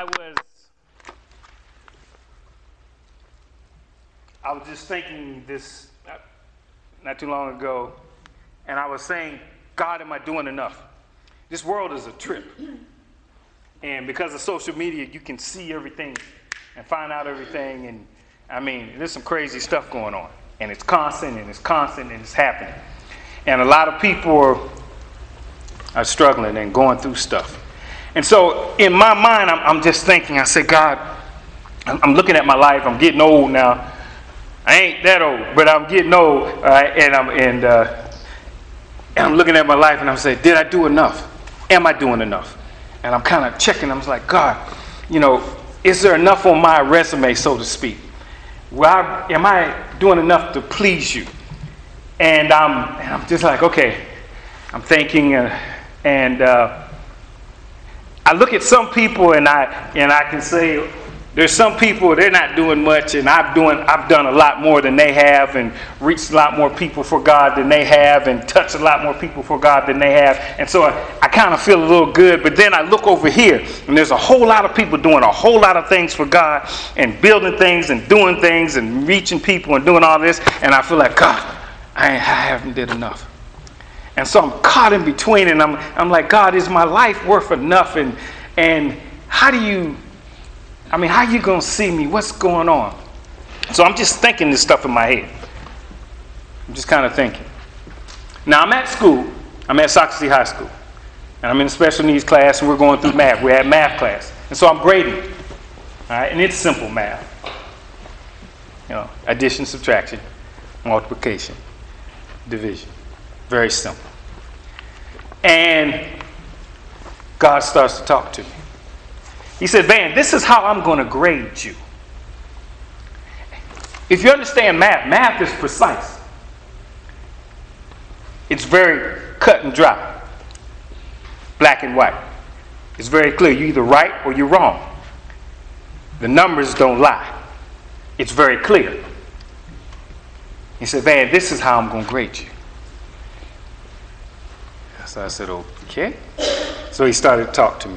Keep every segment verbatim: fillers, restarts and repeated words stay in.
I was, I was just thinking this not too long ago, and I was saying, God, am I doing enough? This world is a trip. And because of social media, you can see everything and find out everything. And I mean, there's some crazy stuff going on. And it's constant, and it's constant, and it's happening. And a lot of people are, are struggling and going through stuff. And so in my mind, I'm, I'm just thinking, I said, God, I'm, I'm looking at my life. I'm getting old now. I ain't that old, but I'm getting old. All right, and I'm and, uh, and I'm looking at my life, and I'm saying, did I do enough? Am I doing enough? And I'm kind of checking. I'm like, God, you know, is there enough on my resume, so to speak? Well, I, am I doing enough to please you? And, um, and I'm just like, okay, I'm thinking, uh, and uh, I look at some people, and I and I can say, there's some people, they're not doing much, and I've doing I've done a lot more than they have, and reached a lot more people for God than they have, and touched a lot more people for God than they have. And so I, I kind of feel a little good. But then I look over here, and there's a whole lot of people doing a whole lot of things for God, and building things, and doing things, and reaching people, and doing all this. And I feel like, God, I, ain't, I haven't did enough. And so I'm caught in between, and I'm I'm like, God, is my life worth enough? And and how do you? I mean, how you going to see me? What's going on? So I'm just thinking this stuff in my head. I'm just kind of thinking. Now, I'm at school. I'm at Socrates High School. And I'm in a special needs class, and we're going through math. We're at math class. And so I'm grading. All right? And it's simple math. You know, addition, subtraction, multiplication, division. Very simple. And God starts to talk to me. He said, Van, this is how I'm going to grade you. If you understand math, math is precise. It's very cut and dry. Black and white. It's very clear. You're either right or you're wrong. The numbers don't lie. It's very clear. He said, Van, this is how I'm going to grade you. So I said, okay. So he started to talk to me.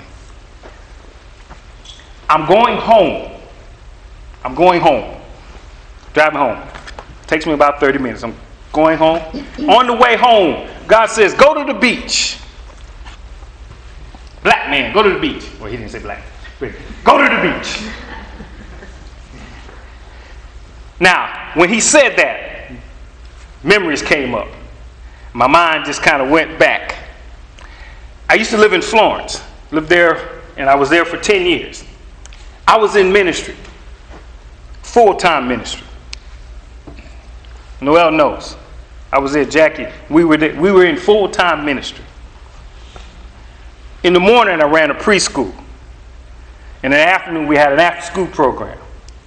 I'm going home. I'm going home. Driving home. Takes me about thirty minutes. I'm going home. On the way home, God says, go to the beach. Black man, go to the beach. Well, he didn't say black. But go to the beach. Now, when he said that, memories came up. My mind just kind of went back. I used to live in Florence. Lived there, and I was there for ten years. I was in ministry, full-time ministry. Noel knows. I was there, Jackie. We were there, we were in full-time ministry. In the morning, I ran a preschool. In the afternoon, we had an after-school program.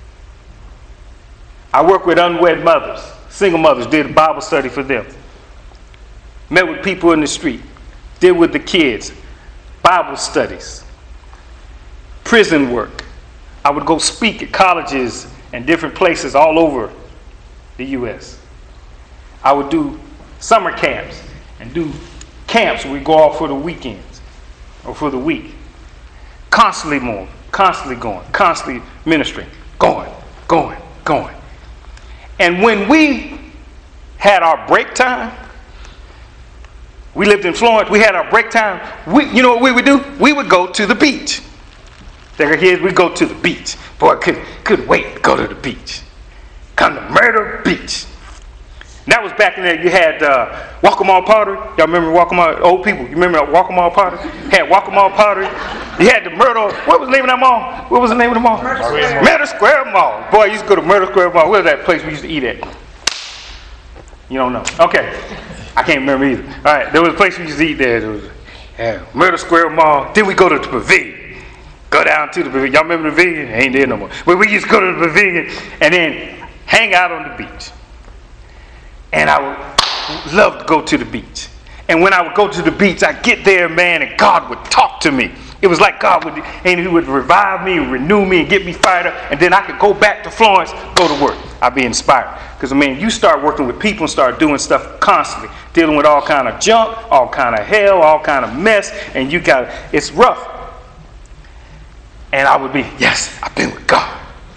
I worked with unwed mothers, single mothers, did a Bible study for them. Met with people in the street, did with the kids, Bible studies, prison work. I would go speak at colleges and different places all over the U S I would do summer camps and do camps where we go off for the weekends or for the week. Constantly more, constantly going, constantly ministering, going, going, going. And when we had our break time, we lived in Florence, we had our break time, we, you know what we would do? We would go to the beach. There kids, we go to the beach. Boy, I couldn't, couldn't wait to go to the beach. Come to Myrtle Beach. And that was back in there. You had uh, Waccamaw Pottery. Y'all remember Waccamaw? Old people, you remember Waccamaw Pottery? Had Waccamaw Pottery. You had the Myrtle. What was the name of that mall? What was the name of the mall? Myrtle Square. Myrtle Square Mall. Boy, I used to go to Myrtle Square Mall. Where was that place we used to eat at? You don't know. Okay. I can't remember either. All right. There was a place we used to eat there. There was yeah, Myrtle Square Mall. Then we go to the Pavilion. Go down to the pavilion. Y'all remember the pavilion? It ain't there no more. But we used to go to the pavilion and then hang out on the beach. And I would love to go to the beach. And when I would go to the beach, I'd get there, man, and God would talk to me. It was like God would, and He would revive me, renew me, and get me fired up. And then I could go back to Florence, go to work. I'd be inspired. Because, I mean, you start working with people and start doing stuff constantly. Dealing with all kind of junk, all kind of hell, all kind of mess. And you got, it's rough. And I would be, yes, I've been with God.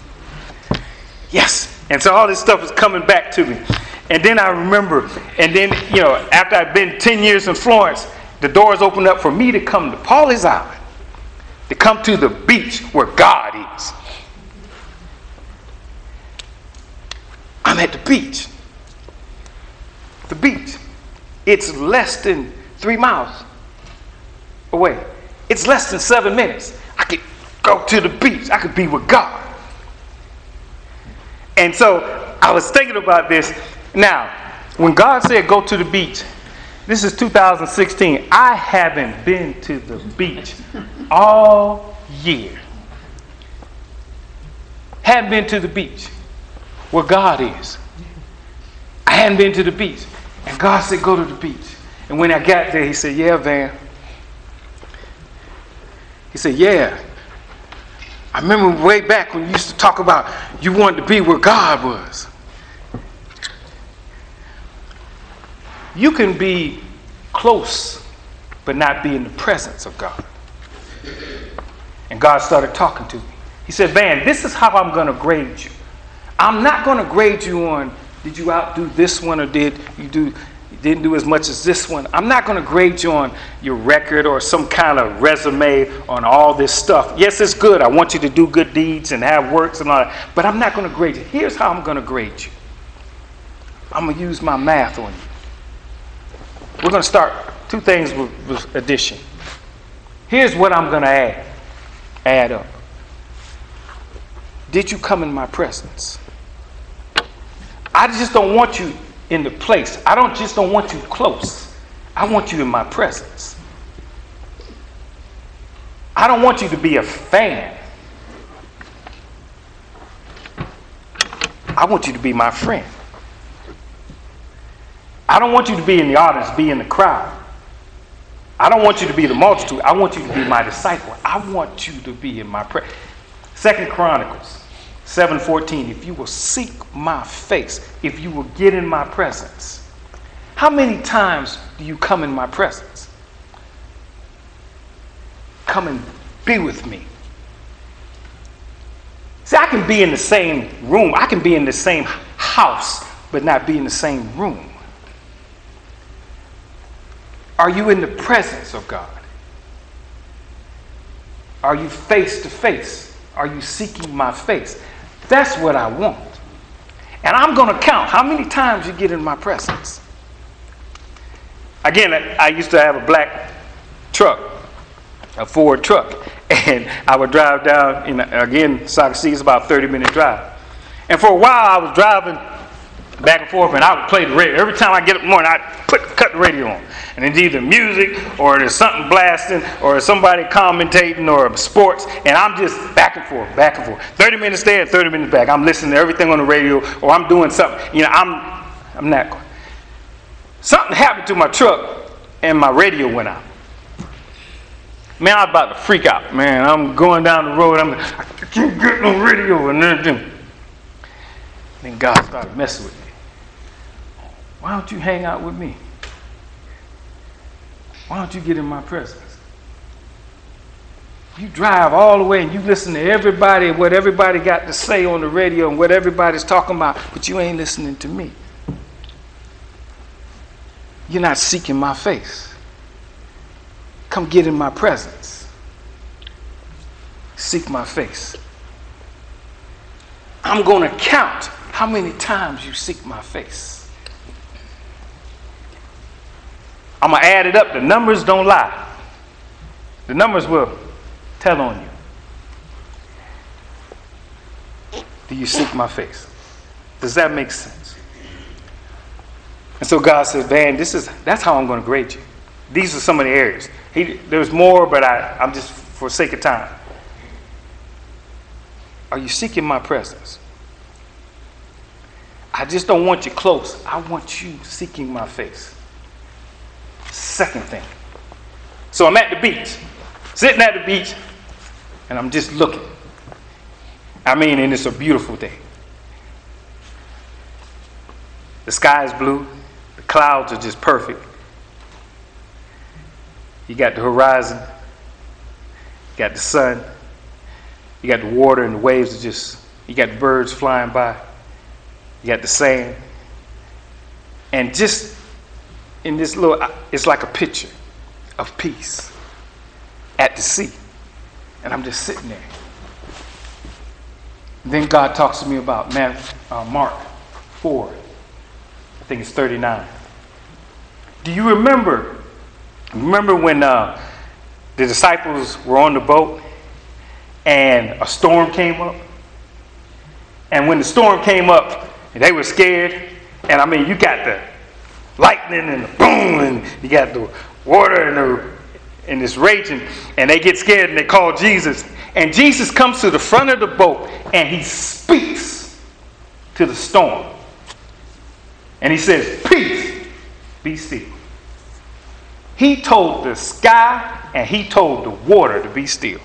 Yes. And so all this stuff is coming back to me. And then I remember, and then, you know, after I'd been ten years in Florence, the doors opened up for me to come to Pawleys Island, to come to the beach where God is. I'm at the beach. The beach. It's less than three miles away. It's less than seven minutes. I could go to the beach. I could be with God. And so I was thinking about this. Now, when God said go to the beach, this is two thousand sixteen. I haven't been to the beach all year. Hadn't been to the beach where God is. I hadn't been to the beach. And God said, go to the beach. And when I got there, he said, yeah, Van. He said, yeah. I remember way back when you used to talk about you wanted to be where God was. You can be close, but not be in the presence of God. And God started talking to me. He said, Van, this is how I'm going to grade you. I'm not going to grade you on, did you outdo this one or did you do, you didn't do as much as this one. I'm not going to grade you on your record or some kind of resume on all this stuff. Yes, it's good. I want you to do good deeds and have works and all that. But I'm not going to grade you. Here's how I'm going to grade you. I'm going to use my math on you. We're going to start two things with, with addition. Here's what I'm going to add. Add up. Did you come in my presence? I just don't want you in the place. I don't just don't want you close. I want you in my presence. I don't want you to be a fan. I want you to be my friend. I don't want you to be in the audience, be in the crowd. I don't want you to be the multitude. I want you to be my disciple. I want you to be in my presence. Second Chronicles seven fourteen, if you will seek my face, if you will get in my presence. How many times do you come in my presence? Come and be with me. See, I can be in the same room. I can be in the same house, but not be in the same room. Are you in the presence of God? Are you face to face? Are you seeking my face? That's what I want. And I'm going to count how many times you get in my presence. Again, I used to have a black truck, a Ford truck. And I would drive down, in, again, Soccer City is about a thirty minute drive. And for a while I was driving back and forth and I would play the radio. Every time I get up in the morning, I'd put, cut the radio on. And it's either music or there's something blasting or somebody commentating or sports. And I'm just back and forth, back and forth. thirty minutes there and thirty minutes back. I'm listening to everything on the radio or I'm doing something. You know, I'm, I'm not. Something happened to my truck and my radio went out. Man, I was about to freak out. Man, I'm going down the road. I'm like, I can't get no radio. And then, then God started messing with me. Why don't you hang out with me? Why don't you get in my presence? You drive all the way and you listen to everybody and what everybody got to say on the radio and what everybody's talking about, but you ain't listening to me. You're not seeking my face. Come get in my presence. Seek my face. I'm going to count how many times you seek my face. I'm going to add it up. The numbers don't lie. The numbers will tell on you. Do you seek my face? Does that make sense? And so God says, Van, this is that's how I'm going to grade you. These are some of the areas. He, there's more, but I, I'm just for sake of time. Are you seeking my presence? I just don't want you close. I want you seeking my face. Second thing. So I'm at the beach, sitting at the beach, and I'm just looking. I mean, and it's a beautiful day. The sky is blue. The clouds are just perfect. You got the horizon. You got the sun. You got the water and the waves are just, you got the birds flying by. You got the sand. And just in this little, it's like a picture of peace at the sea. And I'm just sitting there. Then God talks to me about man, uh, Mark four. I think it's thirty-nine. Do you remember? Remember when uh, the disciples were on the boat and a storm came up? And when the storm came up, they were scared. And I mean, you got the lightning and the boom, and you got the water and the and it's raging, and they get scared and they call Jesus. And Jesus comes to the front of the boat and he speaks to the storm. And he says, "Peace, be still." He told the sky and he told the water to be still.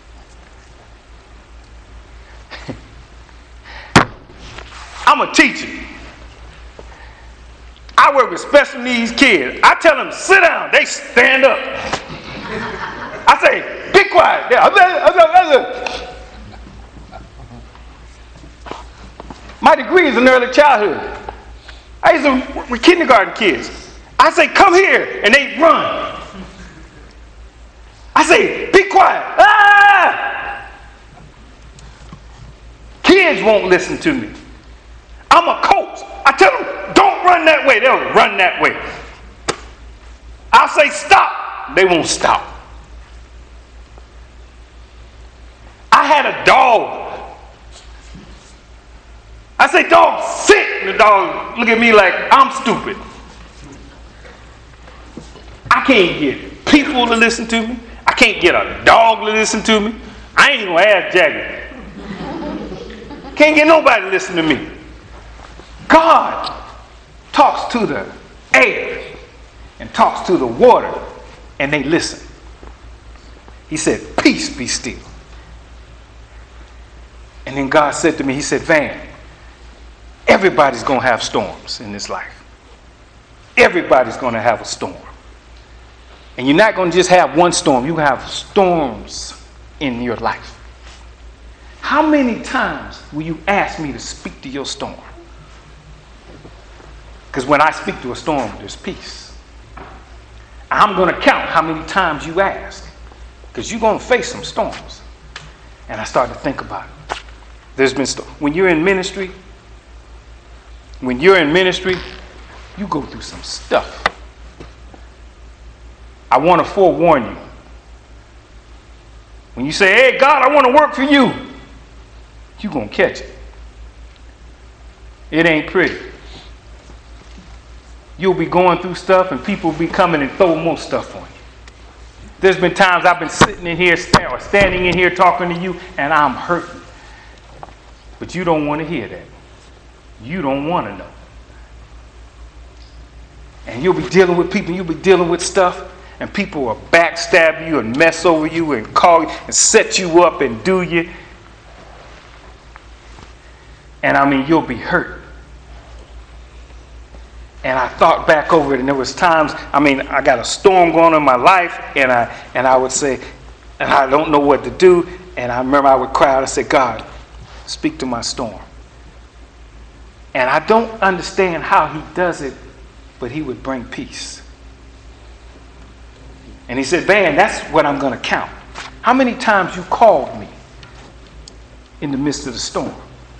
I'm a teacher. I work with special needs kids. I tell them, sit down. They stand up. I say, be quiet. My degree is in early childhood. I used to work with kindergarten kids. I say, come here, and they run. I say, be quiet. Ah! Kids won't listen to me. I'm a coach. I tell them, don't run that way. They'll run that way. I'll say, stop. They won't stop. I had a dog. I say, dog, sit. And the dog look at me like I'm stupid. I can't get people to listen to me. I can't get a dog to listen to me. I ain't gonna ask Jackie. Can't get nobody to listen to me. God talks to the air and talks to the water, and they listen. He said, peace, be still. And then God said to me, he said, Van, everybody's going to have storms in this life. Everybody's going to have a storm. And you're not going to just have one storm. You have storms in your life. How many times will you ask me to speak to your storm? Because when I speak to a storm, there's peace. I'm going to count how many times you ask. Because you're going to face some storms. And I started to think about it. There's been storms. When you're in ministry, when you're in ministry, you go through some stuff. I want to forewarn you. When you say, hey, God, I want to work for you, you're going to catch it. It ain't pretty. You'll be going through stuff and people will be coming and throw more stuff on you. There's been times I've been sitting in here or standing in here talking to you and I'm hurting. But you don't want to hear that. You don't want to know. And you'll be dealing with people, you'll be dealing with stuff, and people will backstab you and mess over you and call you and set you up and do you. And I mean, you'll be hurt. And I thought back over it, and there was times, I mean, I got a storm going on in my life, and I and I would say, and I don't know what to do. And I remember I would cry out and say, God, speak to my storm. And I don't understand how he does it, but he would bring peace. And he said, Van, that's what I'm going to count. How many times you called me in the midst of the storm?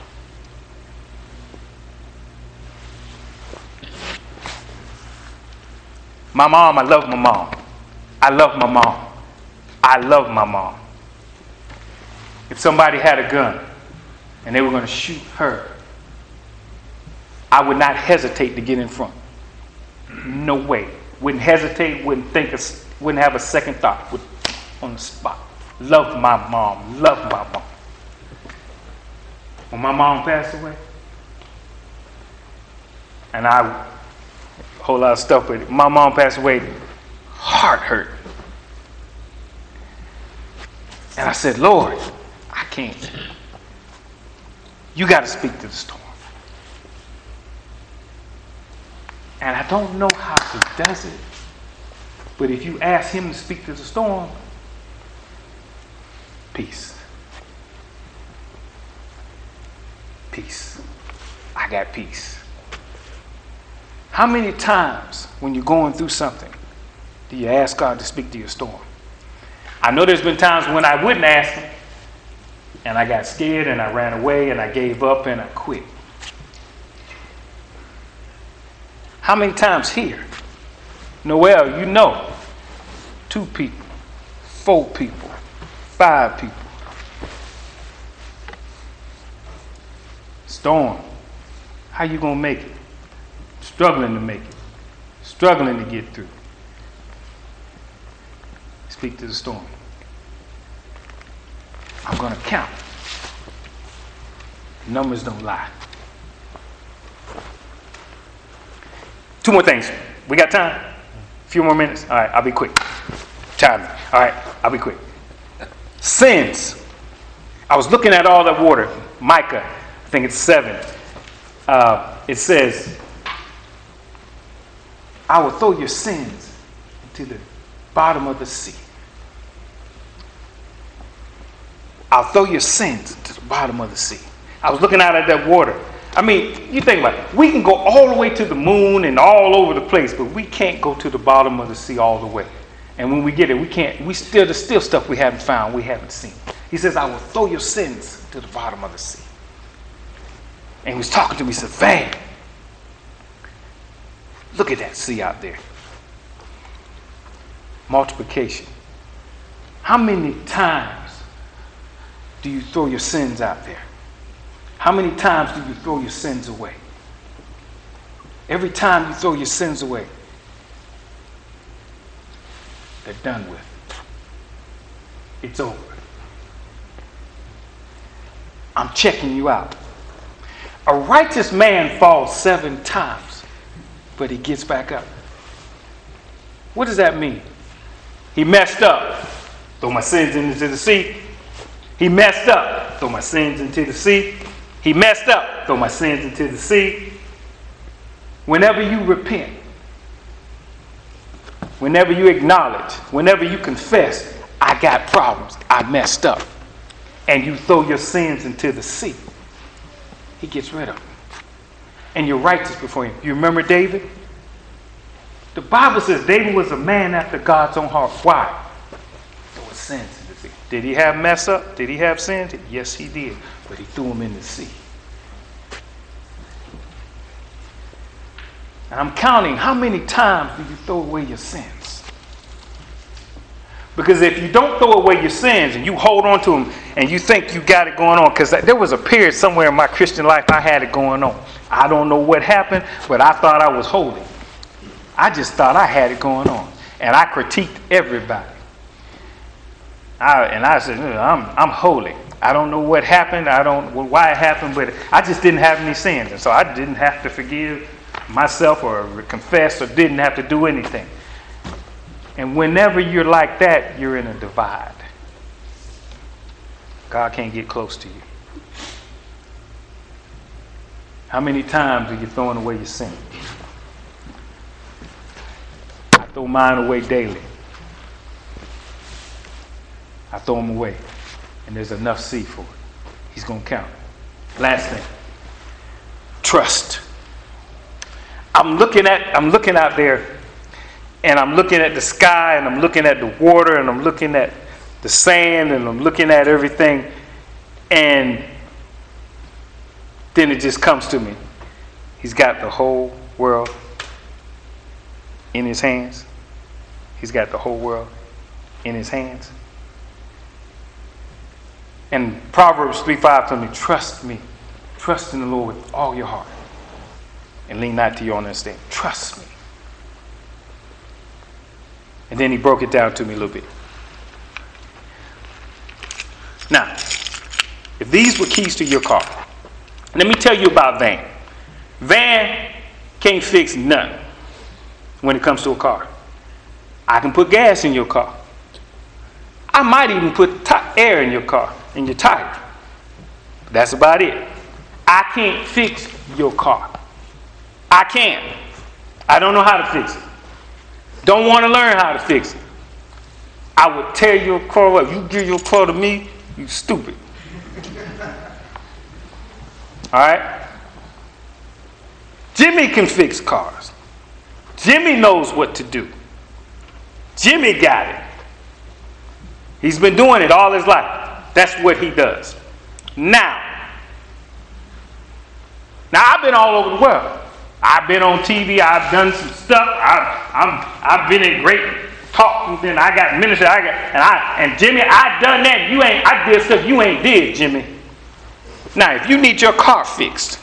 My mom, I love my mom. I love my mom. I love my mom. If somebody had a gun and they were going to shoot her, I would not hesitate to get in front. No way. Wouldn't hesitate, wouldn't think, of, wouldn't have a second thought. Would, on the spot. Love my mom. Love my mom. When my mom passed away, and I, a whole lot of stuff, but my mom passed away, heart hurt. And I said, Lord, I can't. You got to speak to the storm. And I don't know how he does it. But if you ask him to speak to the storm, peace. peace. I got peace. How many times when you're going through something do you ask God to speak to your storm? I know there's been times when I wouldn't ask him, and I got scared and I ran away and I gave up and I quit. How many times here? Noel, you know, two people, four people, five people. Storm, how you gonna make it? Struggling to make it, struggling to get through. Speak to the storm. I'm gonna count. Numbers don't lie. Two more things. We got time? A few more minutes? All right, I'll be quick. Time. All right, I'll be quick. Sins. I was looking at all that water. Micah, I think it's seven. Uh, it says, I will throw your sins into the bottom of the sea. I'll throw your sins to the bottom of the sea. I was looking out at that water. I mean, you think about it. We can go all the way to the moon and all over the place, but we can't go to the bottom of the sea all the way. And when we get it, we can't. We still there's still stuff we haven't found, we haven't seen. He says, I will throw your sins to the bottom of the sea. And he was talking to me. He said, Van, look at that sea out there. Multiplication. How many times do you throw your sins out there? How many times do you throw your sins away? Every time you throw your sins away, they're done with. It's over. I'm checking you out. A righteous man falls seven times, but he gets back up. What does that mean? He messed up. Throw my sins into the sea. He messed up. Throw my sins into the sea. He messed up. Throw my sins into the sea. Whenever you repent, whenever you acknowledge, whenever you confess, I got problems, I messed up, and you throw your sins into the sea, he gets rid of them. And you're righteous before him. You remember David? The Bible says David was a man after God's own heart. Why? There were sins in the sea. Did he have mess up? Did he have sins? Yes, he did. But he threw them in the sea. And I'm counting how many times do you throw away your sins? Because if you don't throw away your sins and you hold on to them and you think you got it going on, because there was a period somewhere in my Christian life I had it going on. I don't know what happened, but I thought I was holy. I just thought I had it going on. And I critiqued everybody. I, and I said, I'm, I'm holy. I don't know what happened. I don't know why it happened, but I just didn't have any sins. And so I didn't have to forgive myself or confess or didn't have to do anything. And whenever you're like that, you're in a divide. God can't get close to you. How many times are you throwing away your sin? I throw mine away daily. I throw them away. And there's enough sea for it. He's going to count. Last thing. Trust. I'm looking at, I'm looking out there, and I'm looking at the sky, and I'm looking at the water, and I'm looking at the sand, and I'm looking at everything, and then it just comes to me. He's got the whole world in his hands. He's got the whole world in his hands. And Proverbs three five tells me, trust me. Trust in the Lord with all your heart. And lean not to your own understanding. Trust me. And then he broke it down to me a little bit. Now, if these were keys to your car, let me tell you about Van. Van can't fix nothing when it comes to a car. I can put gas in your car. I might even put t- air in your car, in your tire. But that's about it. I can't fix your car. I can't. I don't know how to fix it. Don't want to learn how to fix it. I would tear your car up. You give your car to me, you stupid. All right? Jimmy can fix cars. Jimmy knows what to do. Jimmy got it. He's been doing it all his life. That's what he does. Now, now I've been all over the world. I've been on T V. I've done some stuff. I've, I'm, I've been in great talk. And then I got ministry. I got and I and Jimmy. I done that. You ain't. I did stuff you ain't did, Jimmy. Now, if you need your car fixed,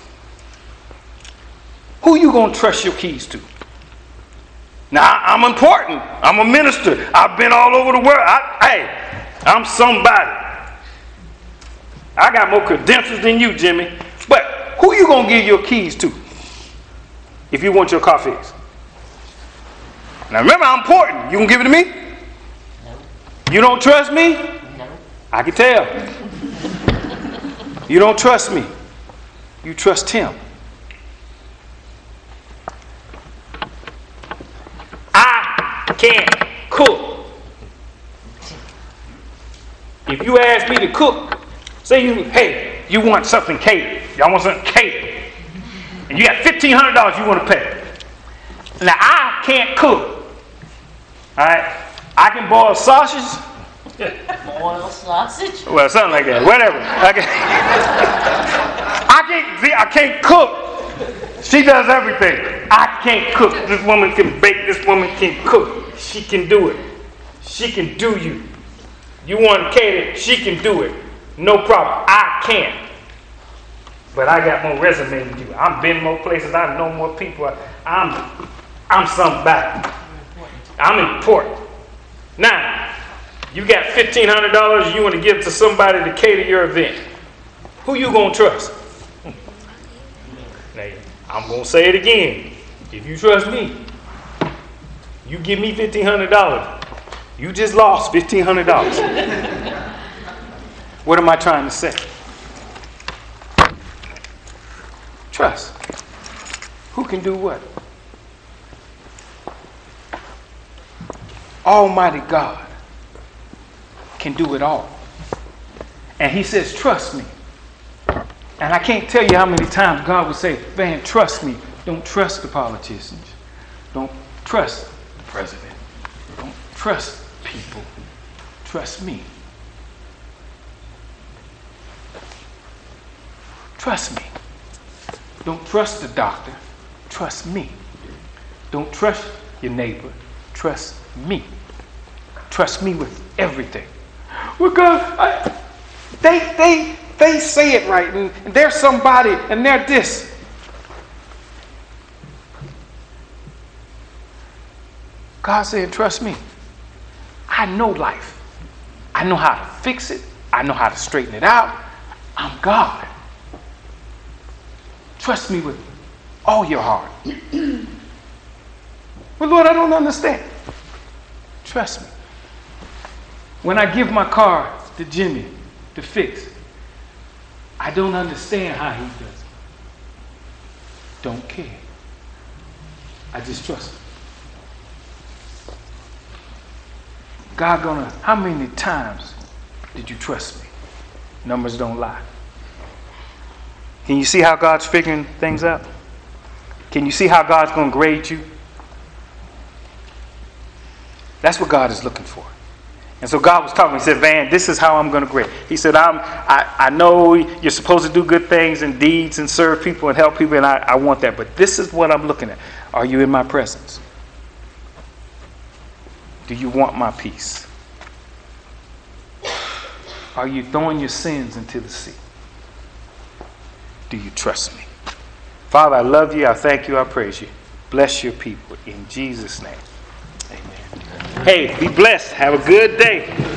who you gonna trust your keys to? Now, I'm important. I'm a minister. I've been all over the world. I, hey, I'm somebody. I got more credentials than you, Jimmy. But who you gonna give your keys to if you want your car fixed? Now remember, I'm important. You gonna give it to me? No. You don't trust me? No. I can tell. You don't trust me. You trust him. I can't cook. If you ask me to cook, say you, hey, you want something catered. Y'all want something catered. And you got fifteen hundred dollars you want to pay. Now, I can't cook. All right? I can boil sausage. Boiled sausage? Well, something like that. Whatever. Okay. I can't, see, I can't cook. She does everything. I can't cook. This woman can bake. This woman can cook. She can do it. She can do you. You want to cater, she can do it. No problem. I can't. But I got more resume than you. I've been more places. I know more people. I'm, I'm somebody. I'm important. Now, you got fifteen hundred dollars you want to give to somebody to cater your event. Who you going to trust? Now, I'm going to say it again. If you trust me, you give me fifteen hundred dollars. You just lost fifteen hundred dollars. What am I trying to say? Trust. Who can do what? Almighty God can do it all. And he says, trust me. And I can't tell you how many times God would say, man, trust me. Don't trust the politicians. Don't trust the president. Don't trust people. Trust me. Trust me. Don't trust the doctor. Trust me. Don't trust your neighbor. Trust me. Trust me with everything. Well, God, I, they, they, they say it right, and, and they're somebody, and they're this. God said, trust me. I know life. I know how to fix it. I know how to straighten it out. I'm God. Trust me with all your heart. Well, Lord, I don't understand. Trust me. When I give my car to Jimmy to fix, I don't understand how he does it. Don't care. I just trust him. God gonna, how many times did you trust me? Numbers don't lie. Can you see how God's figuring things out? Can you see how God's going to grade you? That's what God is looking for. And so God was talking. He said, Van, this is how I'm going to grade. He said, I'm, I, I know you're supposed to do good things and deeds and serve people and help people, and I, I want that. But this is what I'm looking at. Are you in my presence? Do you want my peace? Are you throwing your sins into the sea? Do you trust me? Father, I love you. I thank you. I praise you. Bless your people in Jesus' name. Amen. Hey, be blessed. Have a good day.